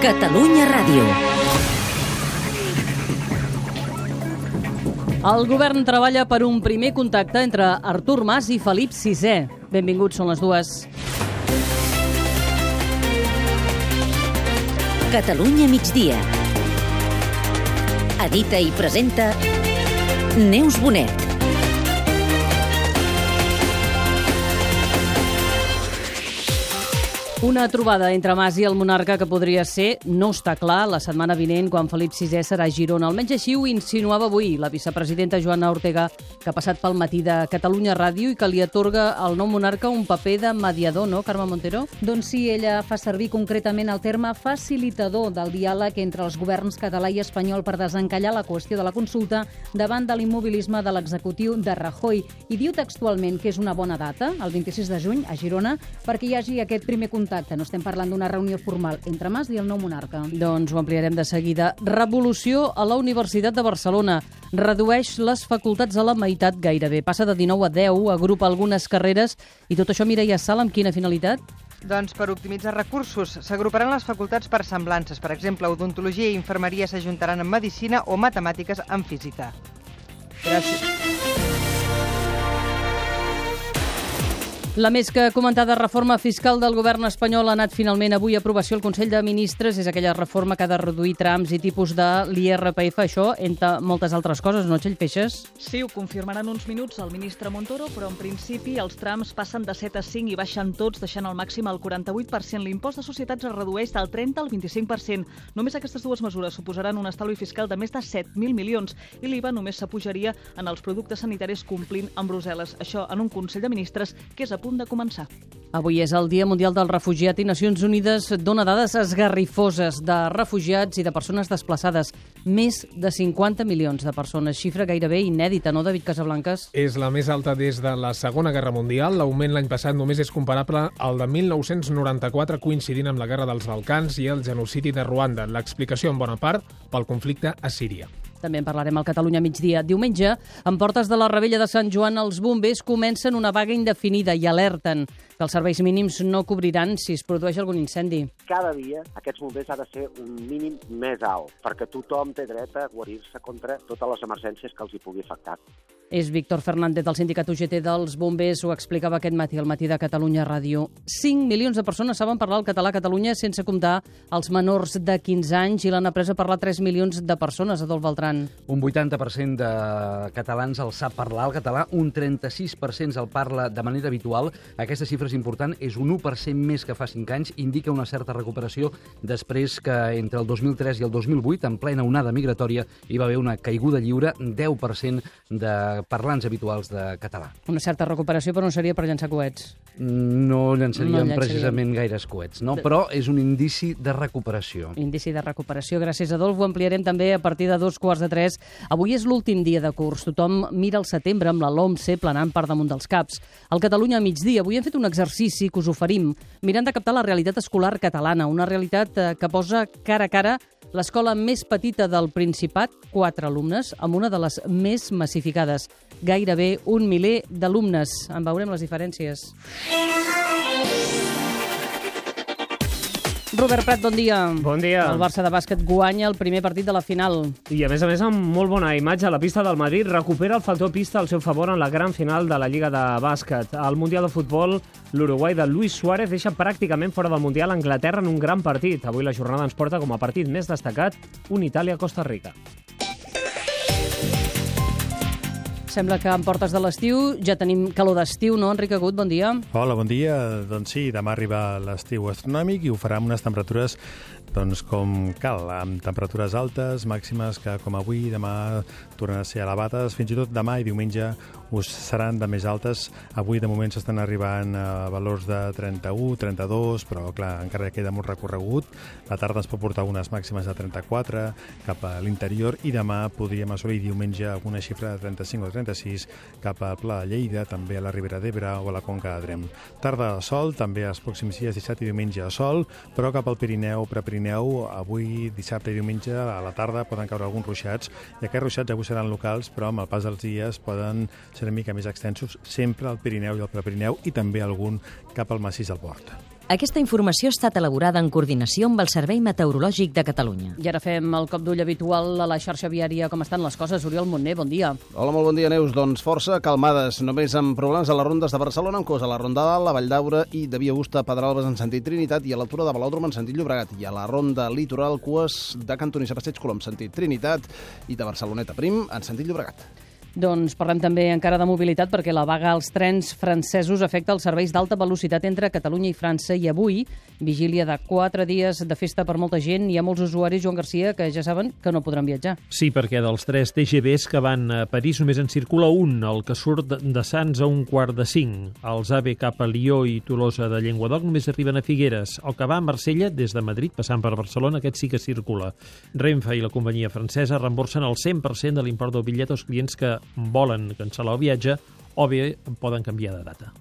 Catalunya Ràdio. El govern treballa per un primer contacte entre Artur Mas i Felip VI. Benvinguts, són les dues. Catalunya migdia. Edita i presenta Neus Bonet. Una trobada entre Mas i el monarca que podria ser, no està clar, la setmana vinent quan Felip VI serà a Girona. Almenys així ho insinuava avui la vicepresidenta Joana Ortega, que ha passat pel matí de Catalunya Ràdio i que li atorga al nou monarca un paper de mediador, no, Carme Montero? Doncs sí, ella fa servir concretament el terme facilitador del diàleg entre els governs català i espanyol per desencallar la qüestió de la consulta davant de l'immobilisme de l'executiu de Rajoy. I diu textualment que és una bona data, el 26 de juny, a Girona, perquè hi hagi aquest primer contacte. No estem parlant d'una reunió formal entre Mas i el nou monarca. Doncs ho ampliarem de seguida. Revolució a la Universitat de Barcelona. Redueix les facultats a la meitat gairebé. Passa de 19 a 10, agrupa algunes carreres i tot això, Mireia Sala, amb quina finalitat? Doncs per optimitzar recursos. S'agruparan les facultats per semblances. Per exemple, odontologia i infermeria s'ajuntaran en medicina o matemàtiques en física. Gràcies. La més que comentada reforma fiscal del govern espanyol ha anat finalment avui a aprovació al Consell de Ministres. És aquella reforma que ha de reduir trams i tipus de l'IRPF, això, entre moltes altres coses, no, Txell Feixes? Sí, ho confirmaran uns minuts el ministre Montoro, però en principi els trams passen de 7 a 5 i baixen tots, deixant al màxim el 48%. L'impost de societats es redueix del 30 al 25%. Només aquestes dues mesures suposaran un estalvi fiscal de més de 7.000 milions i l'IVA només s'apujaria en els productes sanitaris complint amb Brussel·les. Això en un Consell de Ministres que és a punt de començar. Avui és el Dia Mundial del Refugiat i Nacions Unides dona dades esgarrifoses de refugiats i de persones desplaçades. Més de 50 milions de persones, xifra gairebé inèdita, no, David Casablancas? És la més alta des de la Segona Guerra Mundial. L'augment l'any passat només és comparable al de 1994, coincidint amb la Guerra dels Balcans i el genocidi de Ruanda. L'explicació, en bona part, pel conflicte a Síria. També en parlarem al Catalunya migdia. Diumenge, en portes de la Rebella de Sant Joan, els bombers comencen una vaga indefinida i alerten que els serveis mínims no cobriran si es produeix algun incendi. Cada dia aquests bombers ha de ser un mínim més alt, perquè tothom té dret a guarir-se contra totes les emergències que els hi pugui afectar. És Víctor Fernández del sindicat UGT dels bombers, ho explicava aquest matí al matí de Catalunya Ràdio. 5 milions de persones saben parlar el català a Catalunya sense comptar els menors de 15 anys i l'han après a parlar 3 milions de persones, Adolf Beltrán. Un 80% de catalans el sap parlar el català, un 36% el parla de manera habitual. Aquesta xifra és important, és un 1% més que fa 5 anys, indica una certa recuperació després que entre el 2003 i el 2008, en plena onada migratòria, hi va haver una caiguda lliure, 10% de parlants habituals de català. Una certa recuperació, però no seria per llançar coets. No llançaríem precisament gaires coets, no? Però és un indici de recuperació. Indici de recuperació, gràcies, Adolf. Ho ampliarem també a partir de 2:45. Avui és l'últim dia de curs. Tothom mira el setembre amb la LOMCE planant per damunt dels caps. Al Catalunya a migdia avui hem fet un exercici que us oferim, mirant de captar la realitat escolar catalana, una realitat que posa cara a cara l'escola més petita del Principat, 4 alumnes, amb una de les més massificades, gairebé 1 miler d'alumnes. En veurem les diferències. Robert Prat, bon dia. Bon dia. El Barça de bàsquet guanya el primer partit de la final. I a més, amb molt bona imatge, la pista del Madrid recupera el factor pista al seu favor en la gran final de la Lliga de Bàsquet. Al Mundial de Futbol, l'Uruguai de Luis Suárez deixa pràcticament fora del Mundial a Anglaterra en un gran partit. Avui la jornada ens porta com a partit més destacat un Itàlia-Costa Rica. Sembla que en portes de l'estiu ja tenim calor d'estiu, no, Enric Agut? Bon dia. Hola, bon dia. Doncs sí, demà arriba l'estiu astronòmic i ho farà amb unes temperatures com cal, amb temperatures altes, màximes que com avui, demà tornen a ser elevades, fins i tot demà i diumenge seran de més altes. Avui de moment s'estan arribant a valors de 31, 32, però clar, encara queda molt recorregut. La tarda ens pot portar unes màximes de 34 cap a l'interior i demà podríem assolir diumenge alguna xifra de 35 o 36 cap al Pla de Lleida, també a la Ribera d'Ebre o a la Conca de Tremp. Tarda de sol, també els pròxims dies, dissabte i diumenge sol, però cap al Pirineu, Prepirineu, avui, dissabte i diumenge, a la tarda poden caure alguns ruixats, i aquests ruixats avui seran locals, però amb el pas dels dies poden ser una mica més extensos, sempre al Pirineu i al Prepirineu, i també algun cap al massís del Port. Aquesta informació ha estat elaborada en coordinació amb el Servei Meteorològic de Catalunya. I ara fem el cop d'ull habitual a la xarxa viària. Com estan les coses? Oriol Montner, bon dia. Hola, molt bon dia, Neus. Doncs força calmades, només amb problemes a les rondes de Barcelona, amb cos a la Ronda d'Alt, la Vall d'Aura i de Via Augusta, Pedralbes en sentit Trinitat i a l'altura de Velòdrom en sentit Llobregat. I a la ronda litoral, cues de Cantoni i Passeig Colom en sentit Trinitat i de Barceloneta Prim en sentit Llobregat. Doncs parlem també encara de mobilitat perquè la vaga als trens francesos afecta els serveis d'alta velocitat entre Catalunya i França i avui, vigília de 4 dies de festa per molta gent, hi ha molts usuaris, Joan Garcia, que ja saben que no podran viatjar. Sí, perquè dels 3 TGVs que van a París només en circula un, el que surt de Sants a 4:45. Els AVE cap a Lió i Tolosa de Llenguadoc només arriben a Figueres. El que va a Marsella des de Madrid passant per Barcelona, aquest sí que circula. Renfe i la companyia francesa reemborsen el 100% de l'import del bitllet als clients que volen cancel·lar el viatge o bé poden canviar de data.